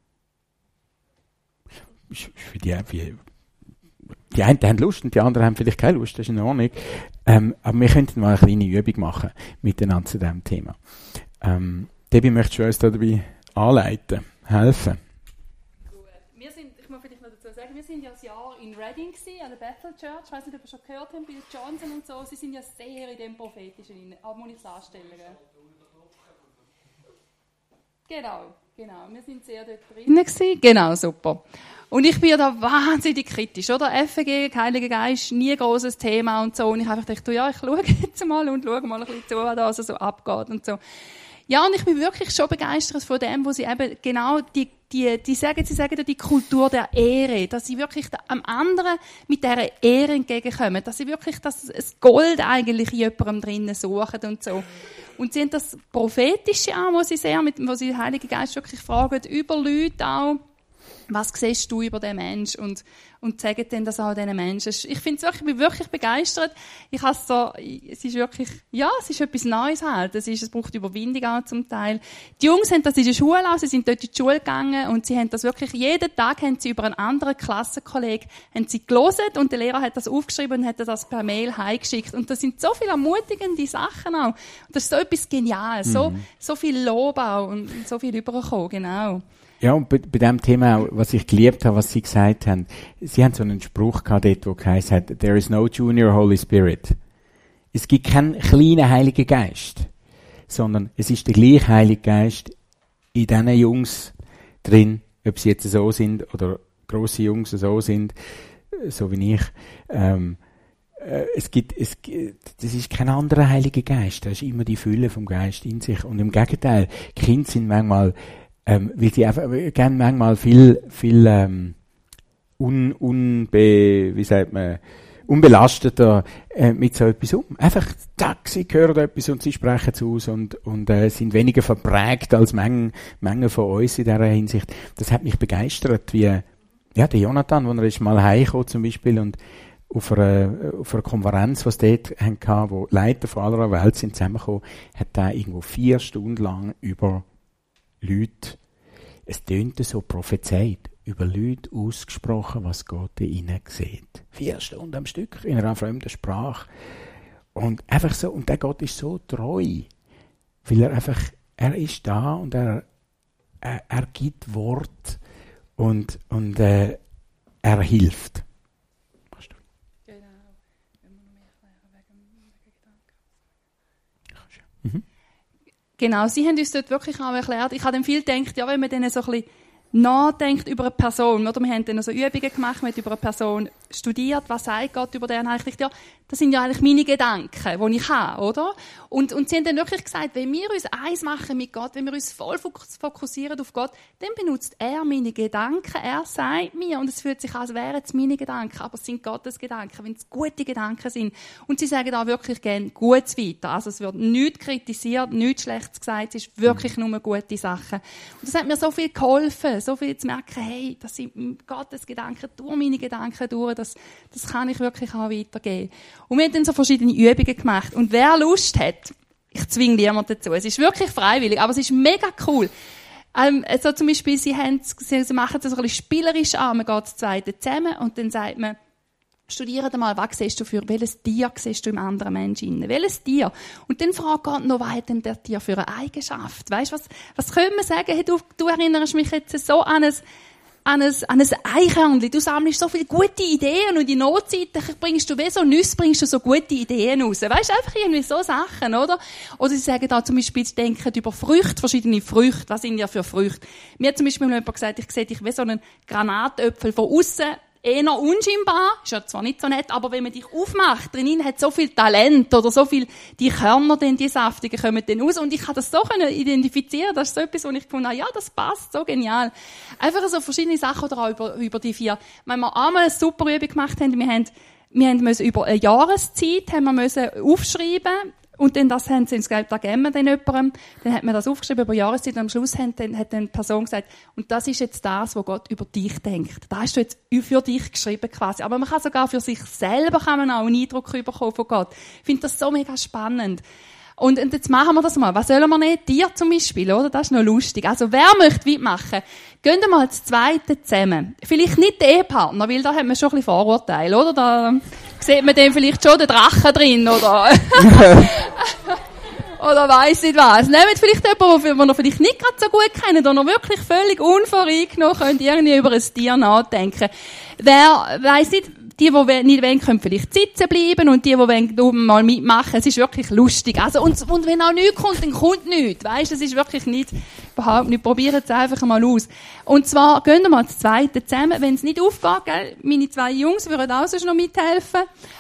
Für die einen haben Lust und die anderen haben vielleicht keine Lust, das ist in Ordnung. Aber wir könnten mal eine kleine Übung machen miteinander zu diesem Thema. Debbie, möchtest du uns dabei anleiten, helfen? Ich muss vielleicht noch dazu sagen, wir sind ja ein Jahr in Reading gewesen, an der Bethel Church. Ich weiß nicht, ob ihr schon gehört habt, Bill Johnson und so. Sie sind ja sehr in dem Prophetischen, aber muss ich es anstellen. Genau. Wir sind sehr dort drin gewesen. Genau, super. Und ich bin da wahnsinnig kritisch, oder? FG, Heiliger Geist, nie ein grosses Thema und so. Und ich habe einfach gedacht, ich schaue jetzt mal und schaue mal ein bisschen zu, was da so abgeht und so. Ja, und ich bin wirklich schon begeistert von dem, wo sie eben genau sie sagen ja die Kultur der Ehre, dass sie wirklich am anderen mit dieser Ehre entgegenkommen, dass sie wirklich das Gold eigentlich in jemandem drinnen suchen und so. Und sie haben das Prophetische auch, wo sie den Heiligen Geist wirklich fragen, über Leute auch, was siehst du über den Menschen und sagen dann das auch diesen Menschen. Ich finde es wirklich, ich bin wirklich begeistert. Es ist wirklich, ja, es ist etwas Neues halt. Es braucht Überwindung auch zum Teil. Die Jungs haben das in der Schule auch, sie sind dort in die Schule gegangen und sie haben das wirklich, jeden Tag haben sie über einen anderen Klassenkollegen, gelesen und der Lehrer hat das aufgeschrieben und hat das per Mail heimgeschickt. Und das sind so viele ermutigende Sachen auch. Und das ist so etwas Geniales, so viel Lob auch und so viel übergekommen, genau. Ja, und bei dem Thema auch, was ich geliebt habe, was Sie gesagt haben, Sie haben so einen Spruch gehabt dort, wo geheißen hat, there is no junior Holy Spirit. Es gibt keinen kleinen Heiligen Geist, sondern es ist der gleiche Heilige Geist in diesen Jungs drin, ob sie jetzt so sind oder grosse Jungs so sind, so wie ich. Das ist kein anderer Heiliger Geist, da ist immer die Fülle vom Geist in sich. Und im Gegenteil, Kinder sind manchmal weil sie einfach gerne manchmal viel unbelasteter mit so etwas um. Einfach, zack, sie hören etwas und sie sprechen es aus und sind weniger verprägt als Menge von uns in dieser Hinsicht. Das hat mich begeistert, wie der Jonathan, wo er ist mal heimgekommen zum Beispiel und auf einer Konferenz, was dort hatten, wo Leiter von aller Welt sind zusammengekommen, hat er irgendwo 4 Stunden lang über Leute, es tönte so prophezeit, über Leute ausgesprochen, was Gott in ihnen sieht. 4 Stunden am Stück in einer fremden Sprache. Und einfach so, und der Gott ist so treu, weil er ist da und er gibt Wort und er hilft. Genau. Wenn wir noch mehr erklären wegen Gedanken. Genau, Sie haben uns dort wirklich auch erklärt. Ich habe dann viel gedacht, ja, wenn man dann so ein bisschen nachdenkt über eine Person, oder wir haben dann so Übungen gemacht, wir haben über eine Person studiert, was sagt Gott über den eigentlich, ja, das sind ja eigentlich meine Gedanken, die ich habe, oder? Und sie haben dann wirklich gesagt, wenn wir uns eins machen mit Gott, wenn wir uns voll fokussieren auf Gott, dann benutzt er meine Gedanken, er sagt mir, und es fühlt sich an, als wären es meine Gedanken, aber es sind Gottes Gedanken, wenn es gute Gedanken sind. Und sie sagen auch wirklich gerne Gutes weiter, also es wird nichts kritisiert, nichts Schlechtes gesagt, es ist wirklich nur gute Sachen. Und das hat mir so viel geholfen, so viel zu merken, hey, das sind Gottes Gedanken, durch meine Gedanken durch, das kann ich wirklich auch weitergeben. Und wir haben dann so verschiedene Übungen gemacht. Und wer Lust hat, ich zwinge niemanden dazu, es ist wirklich freiwillig, aber es ist mega cool. So zum Beispiel, sie machen das so ein bisschen spielerisch an, man geht zu zweit zusammen und dann sagt man, studiere mal, was siehst du welches Tier siehst du im anderen Menschen? Welches Tier? Und dann fragt Gott noch, was hat denn der Tier für eine Eigenschaft? Weißt du, was können wir sagen? Hey, du erinnerst mich jetzt so an ein Eichhörnchen. Du sammelst so viele gute Ideen und in Notzeiten bringst du so gute Ideen raus. Weißt du, einfach irgendwie so Sachen, oder? Oder sie sagen da zum Beispiel, sie denken über Früchte, verschiedene Früchte. Was sind ja für Früchte? Mir hat zum Beispiel jemand gesagt, ich sehe dich wie so einen Granatöpfel von außen. Eher unscheinbar, ist ja zwar nicht so nett, aber wenn man dich aufmacht, drinnen hat so viel Talent oder so viel, die Körner, die saftigen, kommen dann raus. Und ich habe das so identifizieren, das ist so etwas, wo ich gefunden habe, ja, das passt, so genial. Einfach so verschiedene Sachen oder auch über die 4. Wenn wir einmal eine super Übung gemacht haben, wir müssen über eine Jahreszeit aufschreiben. Und dann das haben sie uns gesagt, da geben wir dann jemandem. Dann hat man das aufgeschrieben über Jahreszeit und am Schluss hat dann die Person gesagt, und das ist jetzt das, was Gott über dich denkt. Das hast du jetzt für dich geschrieben quasi. Aber man kann sogar für sich selber auch einen Eindruck bekommen von Gott. Ich finde das so mega spannend. Und jetzt machen wir das mal. Was sollen wir nicht? Dir zum Beispiel, oder? Das ist noch lustig. Also, wer möchte mitmachen? Gehen wir mal das Zweite zusammen. Vielleicht nicht den Ehepartner, weil da hat man schon ein bisschen Vorurteile, oder? Da sieht man dem vielleicht schon den Drachen drin, oder? Oder weiss nicht was. Nehmt vielleicht jemanden, den wir vielleicht nicht gerade so gut kennen, oder noch wirklich völlig unvoreingenommen könnt irgendwie über ein Tier nachdenken. Wer weiss nicht, die nicht wollen, können vielleicht sitzen bleiben und die wollen mal mitmachen. Es ist wirklich lustig. Also, und wenn auch nichts kommt, dann kommt nichts. Weisst, es ist wirklich überhaupt nicht. Probiert es einfach mal aus. Und zwar, gehen wir mal das Zweite zusammen. Wenn es nicht aufgeht, gell, meine 2 Jungs würden auch sonst noch mithelfen.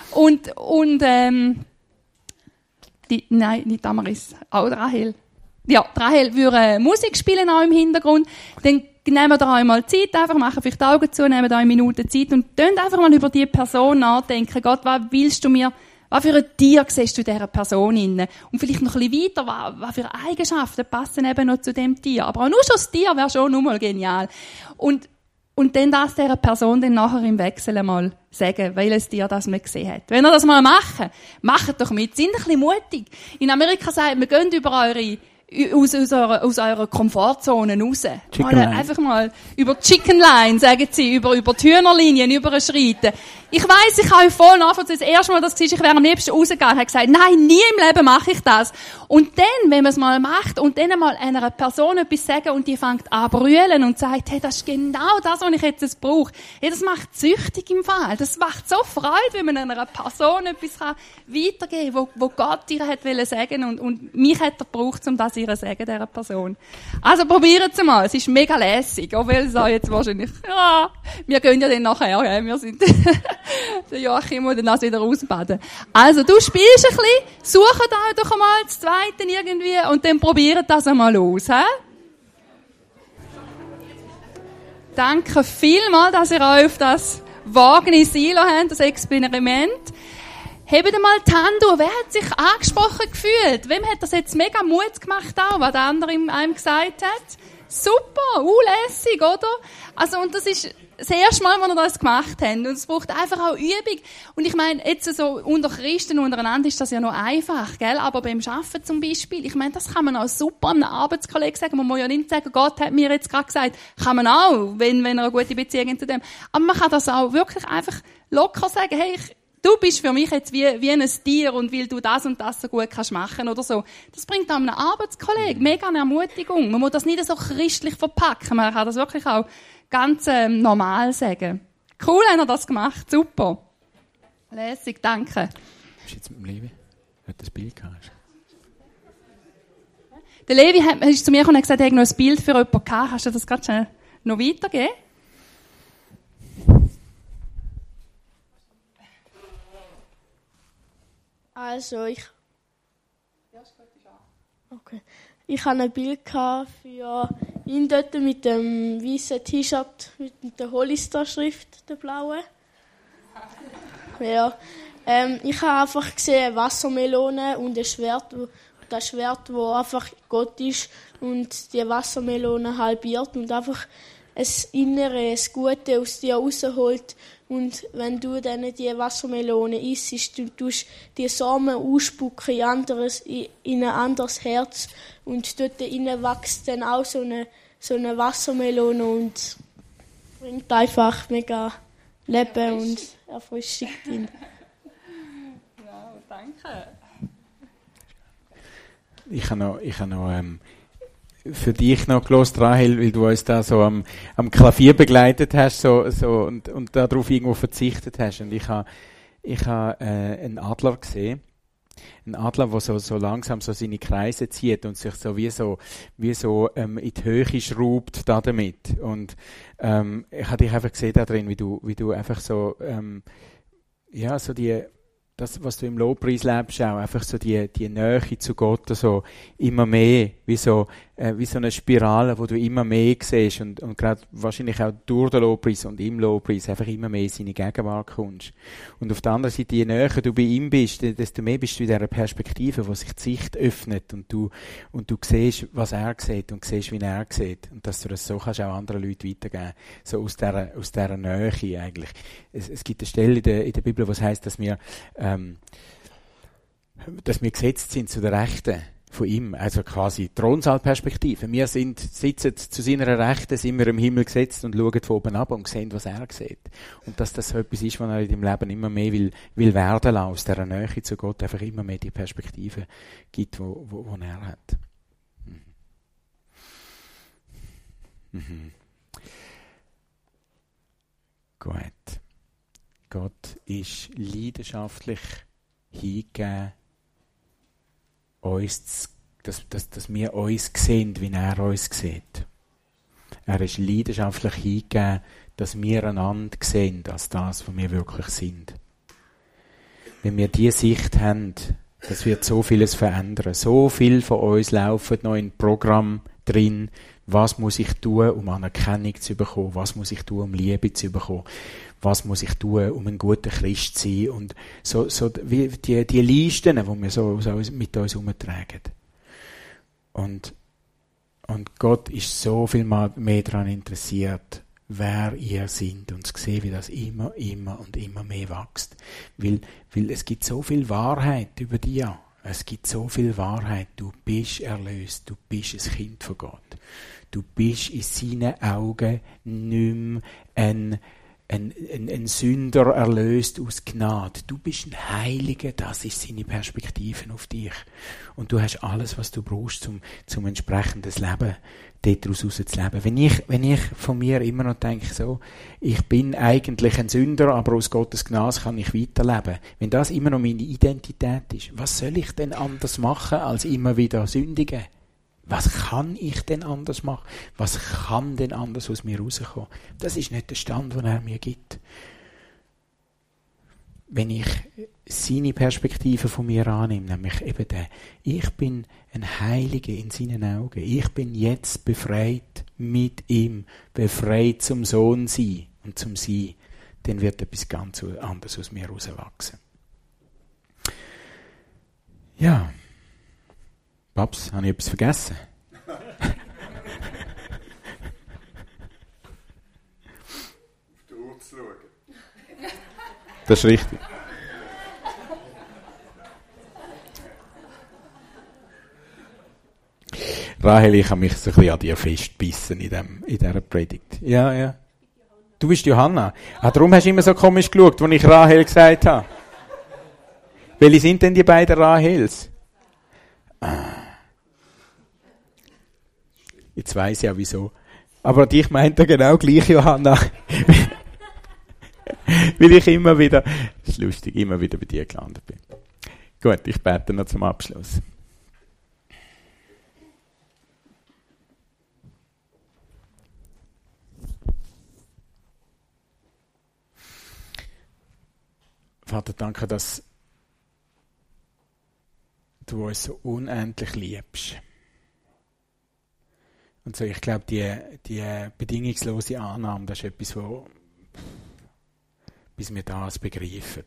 Nein, nicht Damaris, auch Rahel. Ja, Rahel würde Musik spielen auch im Hintergrund. Dann nehmen wir da einmal Zeit, einfach machen vielleicht die Augen zu, nehmen da 1 Minute Zeit und dann einfach mal über die Person nachdenken. Gott, was willst du mir, was für ein Tier siehst du dieser Person inne? Und vielleicht noch ein bisschen weiter, was für Eigenschaften passen eben noch zu dem Tier. Aber auch nur schon das Tier wäre schon nur mal genial. Und Und dann das dieser Person dann nachher im Wechsel einmal sagen, welches Tier das man gesehen hat. Wenn ihr das mal macht doch mit. Seid ein bisschen mutig. In Amerika sagt man, geht über aus eurer Komfortzone raus. Einfach mal über die Chicken Line, sagen sie, über die Hühnerlinien, überschreiten. Ich weiss, ich habe euch voll nachvollziehen. Das erste Mal, das war, ich wäre am liebsten rausgegangen und habe gesagt, nein, nie im Leben mache ich das. Und dann, wenn man es mal macht und dann mal einer Person etwas sagen und die fängt an zu brüllen und sagt, hey, das ist genau das, was ich jetzt brauche. Hey, das macht süchtig im Fall. Das macht so Freude, wenn man einer Person etwas weitergeben kann, wo Gott ihr hat sagen und mich hat er gebraucht, um das ihr zu sagen, dieser Person. Also probiert es mal. Es ist mega lässig. Auch weil es auch jetzt wahrscheinlich, ja, wir gehen ja dann nachher, ja, wir sind, der Joachim muss dann das wieder ausbaden. Also, du spielst ein bisschen, sucht euch doch einmal das Zweite irgendwie und dann probiert das einmal aus, hä? Danke vielmals, dass ihr euch auf das Wagnis eingelassen habt, das Experiment. Hebt einmal die Hand auf. Wer hat sich angesprochen gefühlt? Wem hat das jetzt mega Mut gemacht auch, was der andere einem gesagt hat? Super, lässig, oder? Also, und das ist das erste Mal, als wir das gemacht haben. Und es braucht einfach auch Übung. Und ich meine, jetzt so unter Christen untereinander ist das ja noch einfach, gell? Aber beim Arbeiten zum Beispiel, ich meine, das kann man auch super einem Arbeitskollegen sagen. Man muss ja nicht sagen, Gott hat mir jetzt gerade gesagt. Kann man auch, wenn er eine gute Beziehung hat zu dem. Aber man kann das auch wirklich einfach locker sagen, hey, du bist für mich jetzt wie ein Tier und weil du das und das so gut kannst machen oder so. Das bringt auch einem Arbeitskollegen mega eine Ermutigung. Man muss das nicht so christlich verpacken. Man kann das wirklich auch ganz normal sagen. Cool, haben wir das gemacht. Super. Lässig, danke. Bist du jetzt mit dem Levi? Hat das Bild gehabt? Der Levi ist zu mir gekommen und hat gesagt, er hat noch ein Bild für jemanden gehabt. Hast du das gerade schnell noch weitergegeben? Also, ich hatte ein Bild für ihn dort mit dem weißen T-Shirt mit der Hollister-Schrift, der blauen. Ja. Ich habe einfach gesehen, Wassermelone und ein Schwert, das Schwert, wo einfach Gott ist und die Wassermelone halbiert und einfach das Innere, das Gute aus dir rausholt. Und wenn du dann die Wassermelone isst, du tust die Samen ausspucken in ein anderes Herz. Und dort innen wächst dann auch so eine Wassermelone und bringt einfach mega Leben und Erfrischung rein. Ja, danke. Ich habe noch für dich noch gehört, Rahel, weil du uns da so am Klavier begleitet hast und darauf irgendwo verzichtet hast. Und ich habe einen Adler gesehen. Ein Adler, der so langsam so seine Kreise zieht und sich so wie so in die Höhe schraubt damit. Und ich habe dich einfach gesehen da drin, wie du einfach so so das, was du im Lobpreis lebst, auch einfach so die Nähe zu Gott, so immer mehr, wie so eine Spirale, wo du immer mehr siehst und gerade wahrscheinlich auch durch den Lobpreis und im Lobpreis einfach immer mehr in seine Gegenwart kommst. Und auf der anderen Seite, je näher du bei ihm bist, desto mehr bist du in dieser Perspektive, wo sich die Sicht öffnet und du siehst, was er sieht und siehst, wie er sieht. Und dass du das so kannst auch anderen Leuten weitergeben. So aus dieser Nähe eigentlich. Es gibt eine Stelle in der Bibel, wo es heisst, dass wir gesetzt sind zu der Rechten von ihm, also quasi Thronsaalperspektive. Wir sitzen zu seiner Rechten, sind wir im Himmel gesetzt und schauen von oben ab und sehen, was er sieht. Und dass das so etwas ist, was er in dem Leben immer mehr will werden lassen, aus dieser Nähe zu Gott, einfach immer mehr die Perspektive gibt, wo er hat. Gut. Gott ist leidenschaftlich hingegeben, dass wir uns sehen, wie er uns sieht. Er ist leidenschaftlich hingegeben, dass wir einander sehen, als das, was wir wirklich sind. Wenn wir diese Sicht haben, das wird so vieles verändern. So viel von uns laufen noch in Programm drin. Was muss ich tun, um Anerkennung zu bekommen? Was muss ich tun, um Liebe zu bekommen? Was muss ich tun, um ein guter Christ zu sein? Und so wie die Listen, die wir so mit uns herumtragen. Und Gott ist so viel mehr daran interessiert, wer ihr seid und zu sehen, wie das immer und immer mehr wächst. Weil es gibt so viel Wahrheit über dir. Es gibt so viel Wahrheit. Du bist erlöst. Du bist ein Kind von Gott. Du bist in seinen Augen nicht mehr ein Sünder erlöst aus Gnade. Du bist ein Heiliger, das ist seine Perspektive auf dich. Und du hast alles, was du brauchst, zum entsprechendes Leben, daraus rauszuleben. Wenn ich von mir immer noch denke, so, ich bin eigentlich ein Sünder, aber aus Gottes Gnade kann ich weiterleben. Wenn das immer noch meine Identität ist, was soll ich denn anders machen, als immer wieder sündigen? Was kann ich denn anders machen? Was kann denn anders aus mir rauskommen? Das ist nicht der Stand, den er mir gibt. Wenn ich seine Perspektive von mir annehme, nämlich eben der, ich bin ein Heiliger in seinen Augen. Ich bin jetzt befreit mit ihm, befreit zum Sohn sein und zum Sein. Dann wird etwas ganz anderes aus mir rauswachsen. Ja. Paps, habe ich etwas vergessen? Auf die Uhr zu schauen. Das ist richtig. Rahel, ich habe mich so ein bisschen an dir festgebissen in dieser Predigt. Ja, ja. Du bist Johanna. Darum hast du immer so komisch geschaut, als ich Rahel gesagt habe. Welche sind denn die beiden Rahels? Jetzt weiss ich ja wieso. Aber dich meint er genau gleich, Johanna. Weil ich immer wieder, das ist lustig, immer wieder bei dir gelandet bin. Gut, ich bete noch zum Abschluss. Vater, danke, dass du uns so unendlich liebst. Und so, ich glaube, die bedingungslose Annahme, das ist etwas, wo bis wir das begreifen.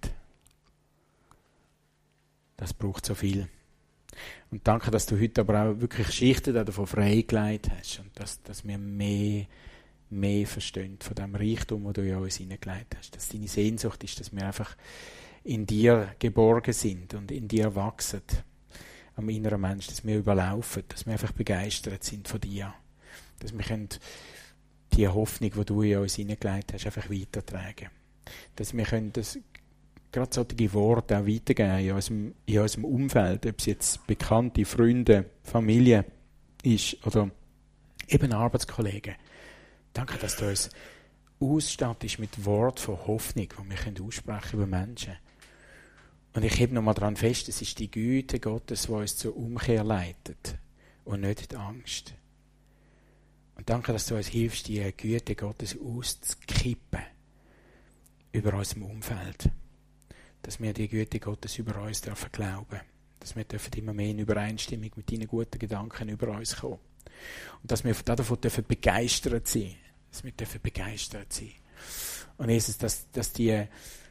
Das braucht so viel. Und danke, dass du heute aber auch wirklich Schichten davon freigelegt hast und dass wir mehr verstehen von dem Reichtum, den du in uns hineingelegt hast. Dass deine Sehnsucht ist, dass wir einfach in dir geborgen sind und in dir wachsen. Am inneren Mensch, dass wir überlaufen, dass wir einfach begeistert sind von dir. Dass wir die Hoffnung, die du in uns hineingelegt hast, einfach weitertragen. Dass wir gerade solche Worte auch weitergeben in unserem Umfeld, ob es jetzt Bekannte, Freunde, Familie ist oder eben Arbeitskollegen. Danke, dass du uns ausstattest mit Worten von Hoffnung, die wir aussprechen über Menschen. Und ich hebe nochmal daran fest, es ist die Güte Gottes, die uns zur Umkehr leitet und nicht die Angst. Und danke, dass du uns hilfst, die Güte Gottes auszukippen über unserem Umfeld. Dass wir die Güte Gottes über uns dürfen glauben. Dass wir immer mehr in Übereinstimmung mit deinen guten Gedanken über uns kommen. Und dass wir davon begeistert sein dürfen. Dass wir begeistert sein. Und Jesus, dass wir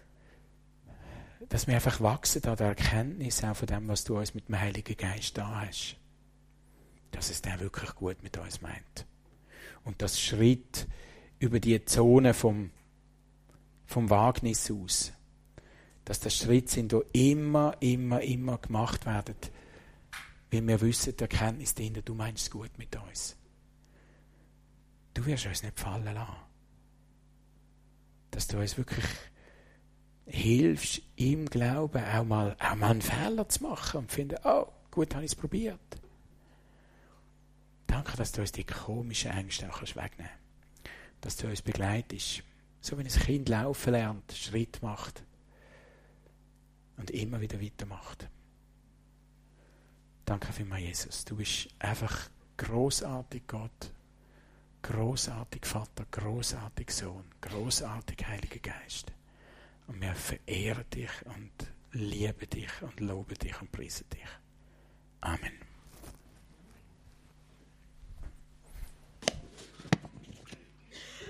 einfach wachsen an der Erkenntnis auch von dem, was du uns mit dem Heiligen Geist da hast. Dass es der wirklich gut mit uns meint. Und das Schritt über die Zone vom Wagnis aus, dass das Schritte sind, die immer gemacht werden, weil wir wissen, die Erkenntnis dahinter, du meinst es gut mit uns. Du wirst uns nicht fallen lassen. Dass du uns wirklich hilfst, im Glauben auch mal einen Fehler zu machen und finden, oh, gut, habe ich es probiert. Danke, dass du uns die komischen Ängste auch wegnehmen kannst. Dass du uns begleitest. So wie ein Kind laufen lernt, Schritt macht und immer wieder weitermacht. Danke vielmals, Jesus. Du bist einfach großartig Gott, großartig Vater, großartig Sohn, großartig Heiliger Geist. Und wir verehren dich und lieben dich und loben dich und preisen dich. Amen.